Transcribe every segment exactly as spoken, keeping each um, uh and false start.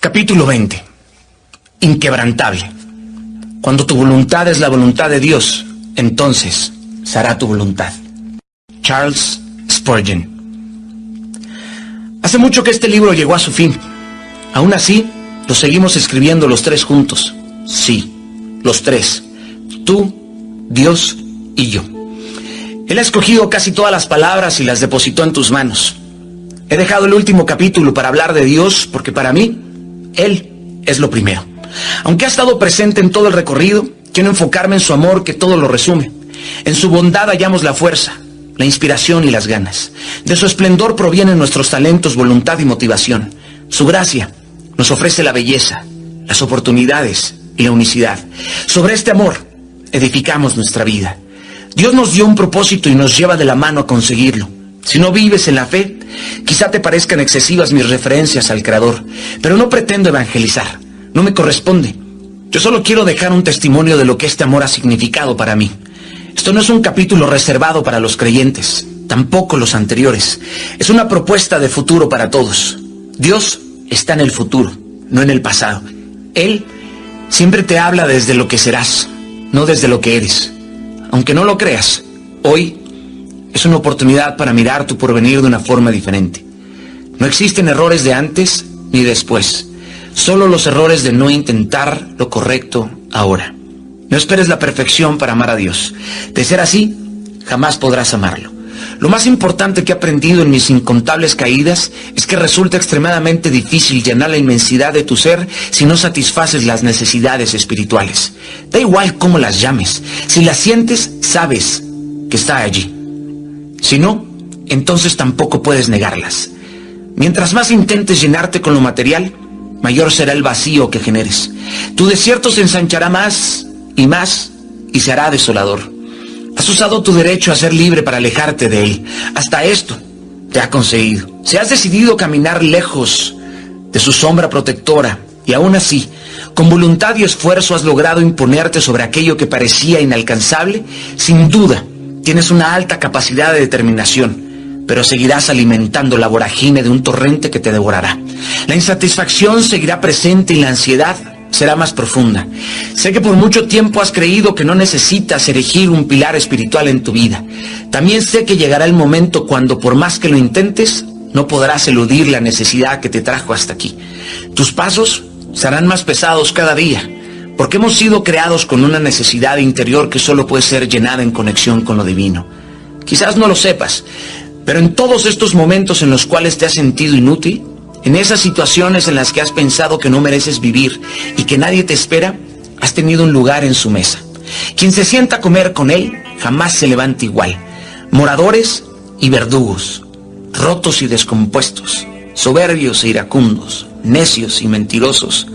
Capítulo veinte. Inquebrantable. Cuando tu voluntad es la voluntad de Dios, entonces se hará tu voluntad. Charles Spurgeon. Hace mucho que este libro llegó a su fin. Aún así, lo seguimos escribiendo los tres juntos. Sí, los tres. Tú, Dios y yo. Él ha escogido casi todas las palabras y las depositó en tus manos. He dejado el último capítulo para hablar de Dios porque para mí, Él es lo primero. Aunque ha estado presente en todo el recorrido, quiero enfocarme en su amor que todo lo resume. En su bondad hallamos la fuerza, la inspiración y las ganas. De su esplendor provienen nuestros talentos, voluntad y motivación. Su gracia nos ofrece la belleza, las oportunidades y la unicidad. Sobre este amor edificamos nuestra vida. Dios nos dio un propósito y nos lleva de la mano a conseguirlo. Si no vives en la fe, quizá te parezcan excesivas mis referencias al Creador, pero no pretendo evangelizar. No me corresponde. Yo solo quiero dejar un testimonio de lo que este amor ha significado para mí. Esto no es un capítulo reservado para los creyentes, tampoco los anteriores. Es una propuesta de futuro para todos. Dios está en el futuro, no en el pasado. Él siempre te habla desde lo que serás, no desde lo que eres. Aunque no lo creas, hoy es una oportunidad para mirar tu porvenir de una forma diferente. No existen errores de antes ni después. Solo los errores de no intentar lo correcto ahora. No esperes la perfección para amar a Dios. De ser así, jamás podrás amarlo. Lo más importante que he aprendido en mis incontables caídas es que resulta extremadamente difícil llenar la inmensidad de tu ser si no satisfaces las necesidades espirituales. Da igual cómo las llames. Si las sientes, sabes que está allí. Si no, entonces tampoco puedes negarlas. Mientras más intentes llenarte con lo material, mayor será el vacío que generes. Tu desierto se ensanchará más y más y se hará desolador. Has usado tu derecho a ser libre para alejarte de él. Hasta esto te ha conseguido. Si has decidido caminar lejos de su sombra protectora y aún así, con voluntad y esfuerzo has logrado imponerte sobre aquello que parecía inalcanzable, sin duda tienes una alta capacidad de determinación, pero seguirás alimentando la vorágine de un torrente que te devorará. La insatisfacción seguirá presente y la ansiedad será más profunda. Sé que por mucho tiempo has creído que no necesitas erigir un pilar espiritual en tu vida. También sé que llegará el momento cuando, por más que lo intentes, no podrás eludir la necesidad que te trajo hasta aquí. Tus pasos serán más pesados cada día, porque hemos sido creados con una necesidad interior que solo puede ser llenada en conexión con lo divino. Quizás no lo sepas, pero en todos estos momentos en los cuales te has sentido inútil, en esas situaciones en las que has pensado que no mereces vivir y que nadie te espera, has tenido un lugar en su mesa. Quien se sienta a comer con él jamás se levanta igual. Moradores y verdugos, rotos y descompuestos, soberbios e iracundos, necios y mentirosos,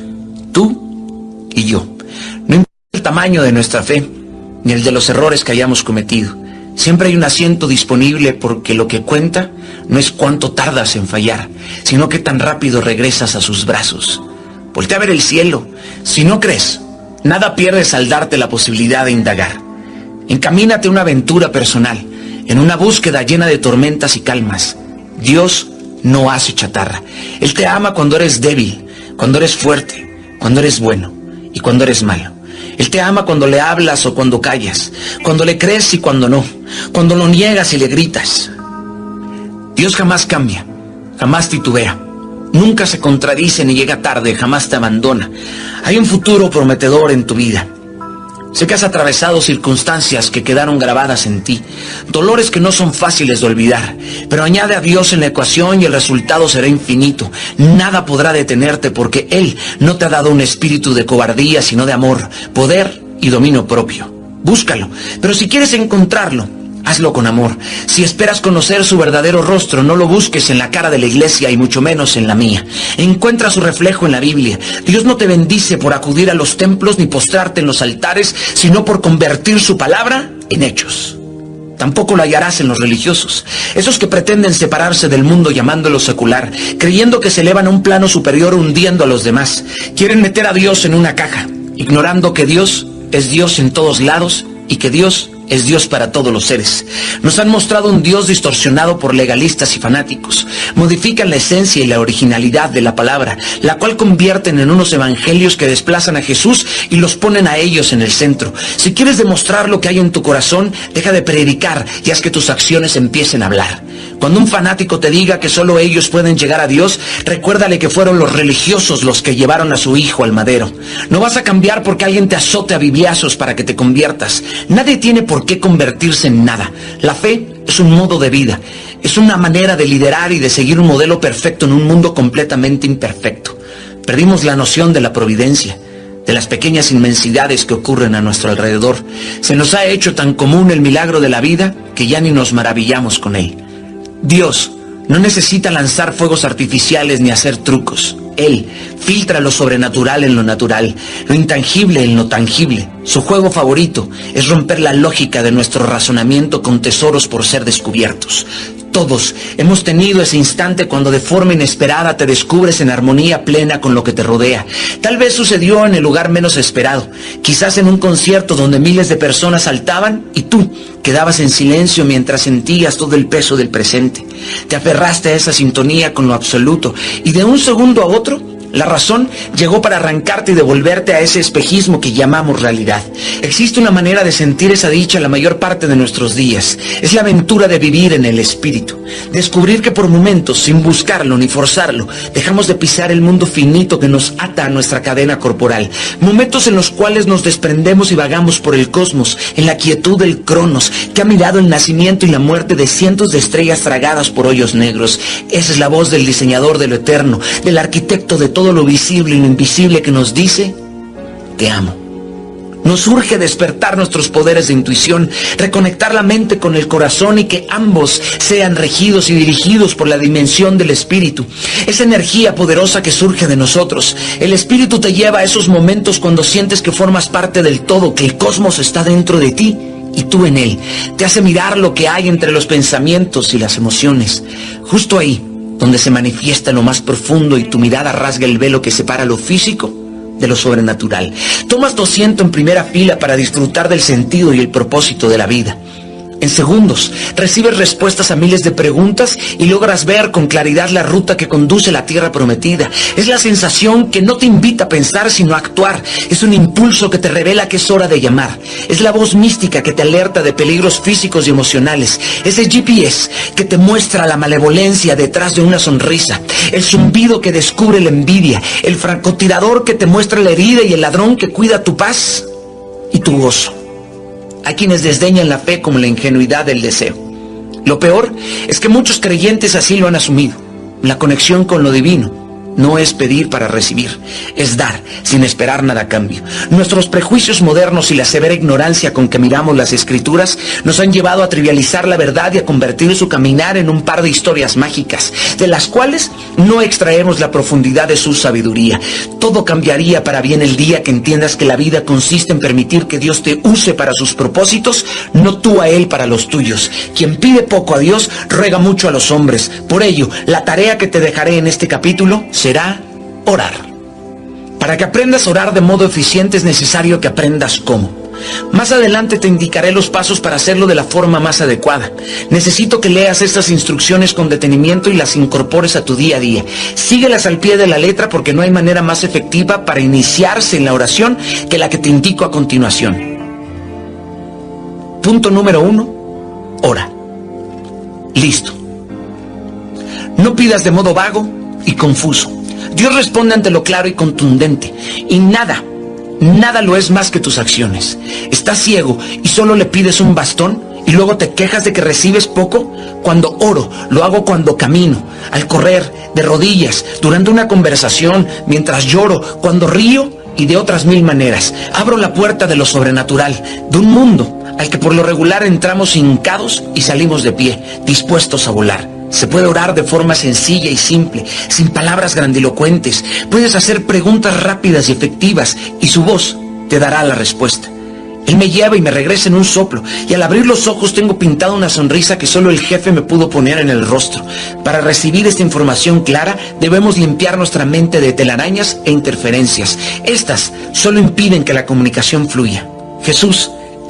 tú y yo. No importa el tamaño de nuestra fe, ni el de los errores que hayamos cometido. Siempre hay un asiento disponible porque lo que cuenta no es cuánto tardas en fallar, sino qué tan rápido regresas a sus brazos. Voltea a ver el cielo. Si no crees, nada pierdes al darte la posibilidad de indagar. Encamínate a una aventura personal, en una búsqueda llena de tormentas y calmas. Dios no hace chatarra. Él te ama cuando eres débil, cuando eres fuerte, cuando eres bueno y cuando eres malo. Él te ama cuando le hablas o cuando callas, cuando le crees y cuando no, cuando lo niegas y le gritas. Dios jamás cambia, jamás titubea, nunca se contradice ni llega tarde, jamás te abandona. Hay un futuro prometedor en tu vida. Sé que has atravesado circunstancias que quedaron grabadas en ti, dolores que no son fáciles de olvidar, pero añade a Dios en la ecuación y el resultado será infinito. Nada podrá detenerte porque Él no te ha dado un espíritu de cobardía, sino de amor, poder y dominio propio. Búscalo, pero si quieres encontrarlo, hazlo con amor. Si esperas conocer su verdadero rostro, no lo busques en la cara de la iglesia y mucho menos en la mía. Encuentra su reflejo en la Biblia. Dios no te bendice por acudir a los templos ni postrarte en los altares, sino por convertir su palabra en hechos. Tampoco lo hallarás en los religiosos, esos que pretenden separarse del mundo llamándolo secular, creyendo que se elevan a un plano superior hundiendo a los demás. Quieren meter a Dios en una caja, ignorando que Dios es Dios en todos lados y que Dios es Dios para todos los seres. Nos han mostrado un Dios distorsionado por legalistas y fanáticos. Modifican la esencia y la originalidad de la palabra, la cual convierten en unos evangelios que desplazan a Jesús y los ponen a ellos en el centro. Si quieres demostrar lo que hay en tu corazón, deja de predicar y haz que tus acciones empiecen a hablar. Cuando un fanático te diga que solo ellos pueden llegar a Dios, recuérdale que fueron los religiosos los que llevaron a su hijo al madero. No vas a cambiar porque alguien te azote a bibliazos para que te conviertas. Nadie tiene por qué convertirse en nada. La fe es un modo de vida. Es una manera de liderar y de seguir un modelo perfecto en un mundo completamente imperfecto. Perdimos la noción de la providencia, de las pequeñas inmensidades que ocurren a nuestro alrededor. Se nos ha hecho tan común el milagro de la vida que ya ni nos maravillamos con él. Dios no necesita lanzar fuegos artificiales ni hacer trucos. Él filtra lo sobrenatural en lo natural, lo intangible en lo tangible. Su juego favorito es romper la lógica de nuestro razonamiento con tesoros por ser descubiertos. Todos hemos tenido ese instante cuando de forma inesperada te descubres en armonía plena con lo que te rodea. Tal vez sucedió en el lugar menos esperado, quizás en un concierto donde miles de personas saltaban y tú quedabas en silencio mientras sentías todo el peso del presente. Te aferraste a esa sintonía con lo absoluto y de un segundo a otro la razón llegó para arrancarte y devolverte a ese espejismo que llamamos realidad. Existe una manera de sentir esa dicha la mayor parte de nuestros días. Es la aventura de vivir en el espíritu. Descubrir que por momentos, sin buscarlo ni forzarlo, dejamos de pisar el mundo finito que nos ata a nuestra cadena corporal. Momentos en los cuales nos desprendemos y vagamos por el cosmos, en la quietud del Cronos, que ha mirado el nacimiento y la muerte de cientos de estrellas tragadas por hoyos negros. Esa es la voz del diseñador de lo eterno, del arquitecto de todo todo lo visible y lo invisible que nos dice, te amo. Nos urge despertar nuestros poderes de intuición, reconectar la mente con el corazón y que ambos sean regidos y dirigidos por la dimensión del espíritu. Esa energía poderosa que surge de nosotros. El espíritu te lleva a esos momentos cuando sientes que formas parte del todo, que el cosmos está dentro de ti y tú en él. Te hace mirar lo que hay entre los pensamientos y las emociones. Justo ahí, donde se manifiesta lo más profundo y tu mirada rasga el velo que separa lo físico de lo sobrenatural. Tomas tu asiento en primera fila para disfrutar del sentido y el propósito de la vida. En segundos, recibes respuestas a miles de preguntas y logras ver con claridad la ruta que conduce a la tierra prometida. Es la sensación que no te invita a pensar sino a actuar. Es un impulso que te revela que es hora de llamar. Es la voz mística que te alerta de peligros físicos y emocionales. Es el G P S que te muestra la malevolencia detrás de una sonrisa. El zumbido que descubre la envidia. El francotirador que te muestra la herida y el ladrón que cuida tu paz y tu gozo. Hay quienes desdeñan la fe como la ingenuidad del deseo. Lo peor es que muchos creyentes así lo han asumido. La conexión con lo divino no es pedir para recibir, es dar sin esperar nada a cambio. Nuestros prejuicios modernos y la severa ignorancia con que miramos las escrituras nos han llevado a trivializar la verdad y a convertir su caminar en un par de historias mágicas, de las cuales no extraemos la profundidad de su sabiduría. Todo cambiaría para bien el día que entiendas que la vida consiste en permitir que Dios te use para sus propósitos, no tú a Él para los tuyos. Quien pide poco a Dios, ruega mucho a los hombres. Por ello, la tarea que te dejaré en este capítulo será orar. Para que aprendas a orar de modo eficiente es necesario que aprendas cómo. Más adelante te indicaré los pasos para hacerlo de la forma más adecuada. Necesito que leas estas instrucciones con detenimiento y las incorpores a tu día a día. Síguelas al pie de la letra porque no hay manera más efectiva para iniciarse en la oración que la que te indico a continuación. Punto número uno, ora. Listo. No pidas de modo vago y confuso. Dios responde ante lo claro y contundente, y nada, nada lo es más que tus acciones. ¿Estás ciego y solo le pides un bastón y luego te quejas de que recibes poco? Cuando oro, lo hago cuando camino, al correr, de rodillas, durante una conversación, mientras lloro, cuando río y de otras mil maneras. Abro la puerta de lo sobrenatural, de un mundo al que por lo regular entramos hincados y salimos de pie, dispuestos a volar. Se puede orar de forma sencilla y simple, sin palabras grandilocuentes. Puedes hacer preguntas rápidas y efectivas y su voz te dará la respuesta. Él me lleva y me regresa en un soplo, y al abrir los ojos tengo pintada una sonrisa que solo el jefe me pudo poner en el rostro. Para recibir esta información clara, debemos limpiar nuestra mente de telarañas e interferencias. Estas solo impiden que la comunicación fluya. Jesús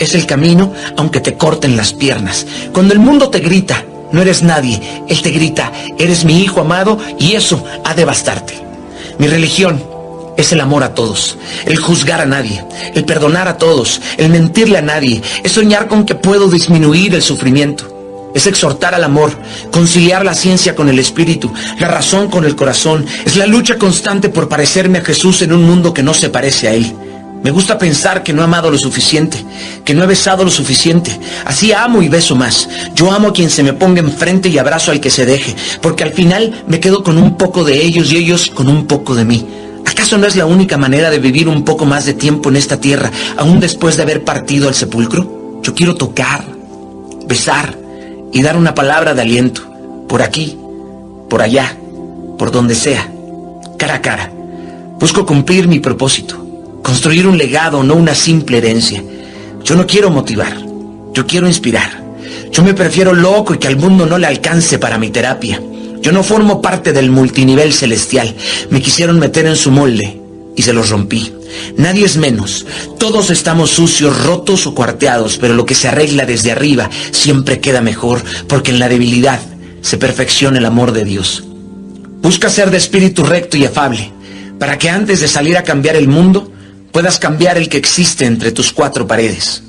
es el camino aunque te corten las piernas. Cuando el mundo te grita, no eres nadie, él te grita, eres mi hijo amado, y eso ha de bastarte. Mi religión es el amor a todos, el juzgar a nadie, el perdonar a todos, el mentirle a nadie, es soñar con que puedo disminuir el sufrimiento, es exhortar al amor, conciliar la ciencia con el espíritu, la razón con el corazón, es la lucha constante por parecerme a Jesús en un mundo que no se parece a él. Me gusta pensar que no he amado lo suficiente, que no he besado lo suficiente. Así amo y beso más. Yo amo a quien se me ponga enfrente y abrazo al que se deje, porque al final me quedo con un poco de ellos y ellos con un poco de mí. ¿Acaso no es la única manera de vivir un poco más de tiempo en esta tierra, aún después de haber partido al sepulcro? Yo quiero tocar, besar y dar una palabra de aliento, por aquí, por allá, por donde sea, cara a cara. Busco cumplir mi propósito. Construir un legado, no una simple herencia. Yo no quiero motivar, yo quiero inspirar. Yo me prefiero loco y que al mundo no le alcance para mi terapia. Yo no formo parte del multinivel celestial. Me quisieron meter en su molde y se los rompí. Nadie es menos. Todos estamos sucios, rotos o cuarteados, pero lo que se arregla desde arriba siempre queda mejor, porque en la debilidad se perfecciona el amor de Dios. Busca ser de espíritu recto y afable, para que antes de salir a cambiar el mundo, puedas cambiar el que existe entre tus cuatro paredes.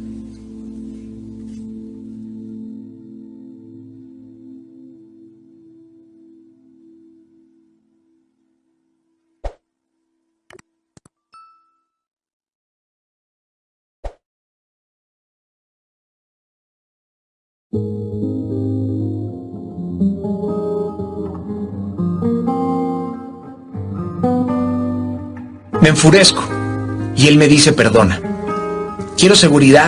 Me enfurezco y él me dice perdona. Quiero seguridad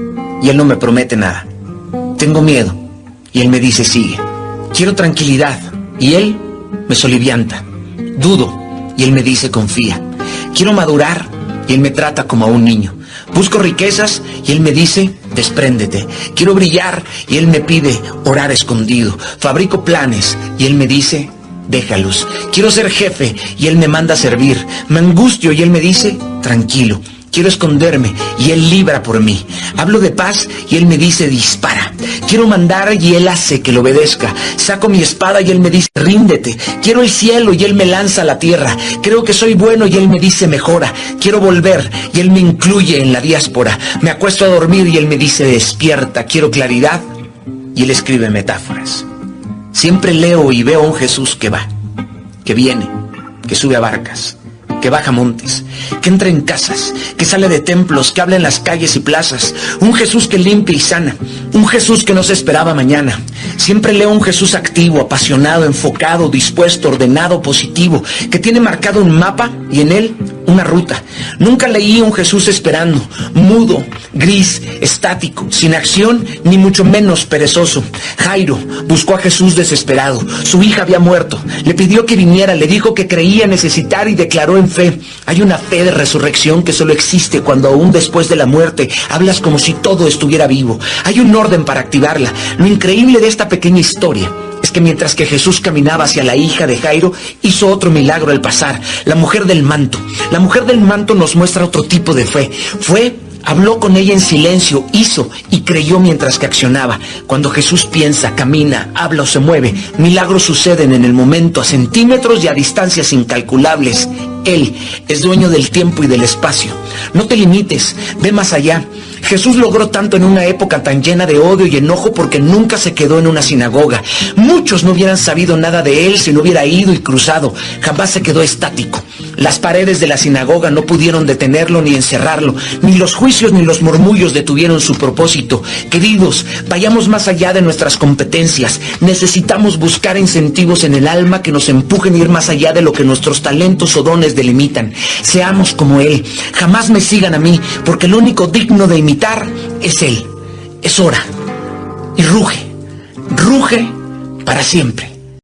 y él no me promete nada. Tengo miedo y él me dice sigue. Quiero tranquilidad y él me solivianta. Dudo y él me dice confía. Quiero madurar y él me trata como a un niño. Busco riquezas y él me dice despréndete. Quiero brillar y él me pide orar escondido. Fabrico planes y él me dice déjalos. Quiero ser jefe y él me manda a servir. Me angustio y él me dice tranquilo. Quiero esconderme y él libra por mí. Hablo de paz y él me dice dispara. Quiero mandar y él hace que lo obedezca. Saco mi espada y él me dice ríndete. Quiero el cielo y él me lanza a la tierra. Creo que soy bueno y él me dice mejora. Quiero volver y él me incluye en la diáspora. Me acuesto a dormir y él me dice despierta. Quiero claridad y él escribe metáforas. Siempre leo y veo a un Jesús que va, que viene, que sube a barcas, que baja montes, que entra en casas, que sale de templos, que habla en las calles y plazas. Un Jesús que limpia y sana, un Jesús que no se esperaba mañana. Siempre leo un Jesús activo, apasionado, enfocado, dispuesto, ordenado, positivo, que tiene marcado un mapa y en él una ruta. Nunca leí un Jesús esperando, mudo, gris, estático, sin acción, ni mucho menos perezoso. Jairo buscó a Jesús desesperado. Su hija había muerto. Le pidió que viniera, le dijo que creía necesitar y declaró en fe. Hay una fe de resurrección que solo existe cuando aún después de la muerte hablas como si todo estuviera vivo. Hay un orden para activarla. Lo increíble de esta pequeña historia es que mientras que Jesús caminaba hacia la hija de Jairo, hizo otro milagro al pasar, la mujer del manto. La mujer del manto nos muestra otro tipo de fe. Fue, habló con ella en silencio, hizo y creyó mientras que accionaba. Cuando Jesús piensa, camina, habla o se mueve, milagros suceden en el momento, a centímetros y a distancias incalculables. Él es dueño del tiempo y del espacio. No te limites, ve más allá. Jesús logró tanto en una época tan llena de odio y enojo porque nunca se quedó en una sinagoga. Muchos no hubieran sabido nada de él si no hubiera ido y cruzado. Jamás se quedó estático. Las paredes de la sinagoga no pudieron detenerlo ni encerrarlo. Ni los juicios ni los murmullos detuvieron su propósito. Queridos, vayamos más allá de nuestras competencias. Necesitamos buscar incentivos en el alma que nos empujen a ir más allá de lo que nuestros talentos o dones delimitan. Seamos como él. Jamás me sigan a mí, porque lo único digno de imitar es él. Es hora. Y ruge, ruge para siempre.